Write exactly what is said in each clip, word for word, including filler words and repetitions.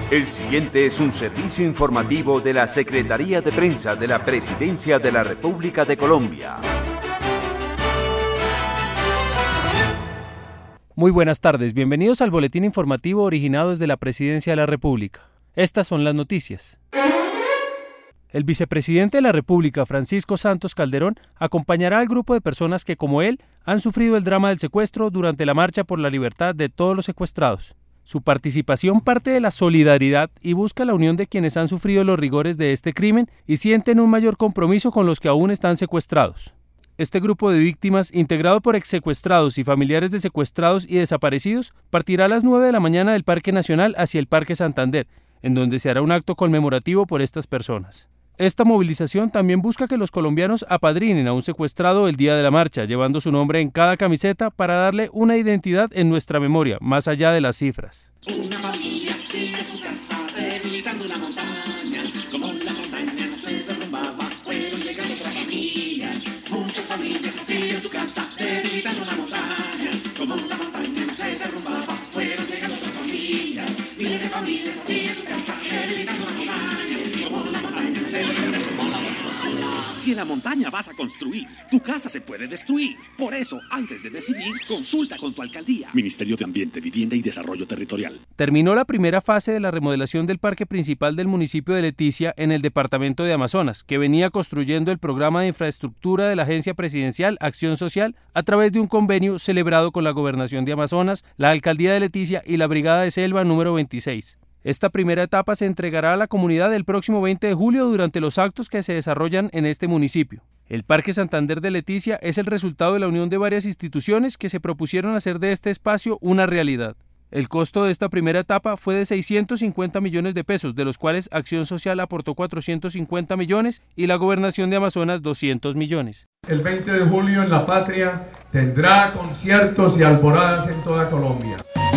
El siguiente es un servicio informativo de la Secretaría de Prensa de la Presidencia de la República de Colombia. Muy buenas tardes, bienvenidos al boletín informativo originado desde la Presidencia de la República. Estas son las noticias. El vicepresidente de la República, Francisco Santos Calderón, acompañará al grupo de personas que, como él, han sufrido el drama del secuestro durante la marcha por la libertad de todos los secuestrados. Su participación parte de la solidaridad y busca la unión de quienes han sufrido los rigores de este crimen y sienten un mayor compromiso con los que aún están secuestrados. Este grupo de víctimas, integrado por exsecuestrados y familiares de secuestrados y desaparecidos, partirá a las nueve de la mañana del Parque Nacional hacia el Parque Santander, en donde se hará un acto conmemorativo por estas personas. Esta movilización también busca que los colombianos apadrinen a un secuestrado el día de la marcha, llevando su nombre en cada camiseta para darle una identidad en nuestra memoria, más allá de las cifras. Una familia sigue su casa, debilitando la montaña. Como la montaña no se derrumbaba, fueron llegando otras familias. Muchas familias siguen su casa, debilitando la montaña. Como la montaña no se derrumbaba, fueron llegando otras familias. Miles de familias siguen su casa, debilitando la montaña. Como la montaña no se derrumbaba. Si en la montaña vas a construir, tu casa se puede destruir. Por eso, antes de decidir, consulta con tu alcaldía. Ministerio de Ambiente, Vivienda y Desarrollo Territorial. Terminó la primera fase de la remodelación del parque principal del municipio de Leticia en el departamento de Amazonas, que venía construyendo el programa de infraestructura de la Agencia Presidencial Acción Social a través de un convenio celebrado con la Gobernación de Amazonas, la Alcaldía de Leticia y la Brigada de Selva número veintiséis. Esta primera etapa se entregará a la comunidad el próximo veinte de julio durante los actos que se desarrollan en este municipio. El Parque Santander de Leticia es el resultado de la unión de varias instituciones que se propusieron hacer de este espacio una realidad. El costo de esta primera etapa fue de seiscientos cincuenta millones de pesos, de los cuales Acción Social aportó cuatrocientos cincuenta millones y la Gobernación de Amazonas doscientos millones. El veinte de julio en La Patria tendrá conciertos y alboradas en toda Colombia.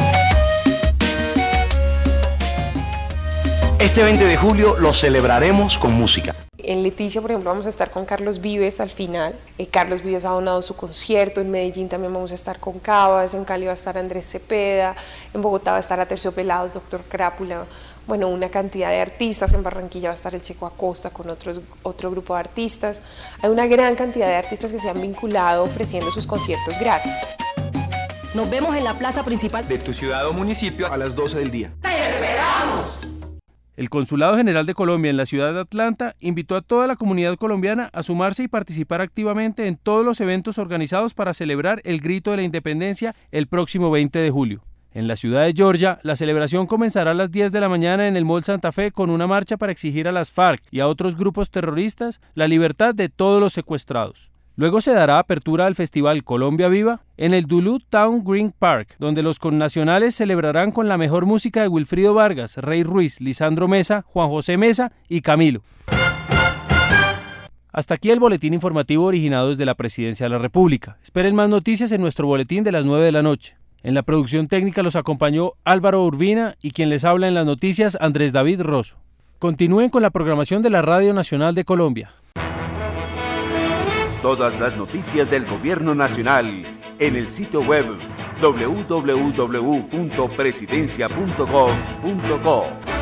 Este veinte de julio lo celebraremos con música. En Leticia, por ejemplo, vamos a estar con Carlos Vives al final. Eh, Carlos Vives ha donado su concierto. En Medellín también vamos a estar con Cabas. En Cali va a estar Andrés Cepeda. En Bogotá va a estar Aterciopelados, Doctor Crápula. Bueno, una cantidad de artistas. En Barranquilla va a estar el Checo Acosta con otros, otro grupo de artistas. Hay una gran cantidad de artistas que se han vinculado ofreciendo sus conciertos gratis. Nos vemos en la plaza principal de tu ciudad o municipio a las doce del día. ¡Te esperamos! El Consulado General de Colombia en la ciudad de Atlanta invitó a toda la comunidad colombiana a sumarse y participar activamente en todos los eventos organizados para celebrar el Grito de la Independencia el próximo veinte de julio. En la ciudad de Georgia, la celebración comenzará a las diez de la mañana en el Mall Santa Fe con una marcha para exigir a las FARC y a otros grupos terroristas la libertad de todos los secuestrados. Luego se dará apertura al Festival Colombia Viva en el Duluth Town Green Park, donde los connacionales celebrarán con la mejor música de Wilfrido Vargas, Rey Ruiz, Lisandro Mesa, Juan José Mesa y Camilo. Hasta aquí el boletín informativo originado desde la Presidencia de la República. Esperen más noticias en nuestro boletín de las nueve de la noche. En la producción técnica los acompañó Álvaro Urbina y quien les habla en las noticias, Andrés David Rosso. Continúen con la programación de la Radio Nacional de Colombia. Todas las noticias del Gobierno Nacional en el sitio web doble u doble u doble u punto presidencia punto gov punto co.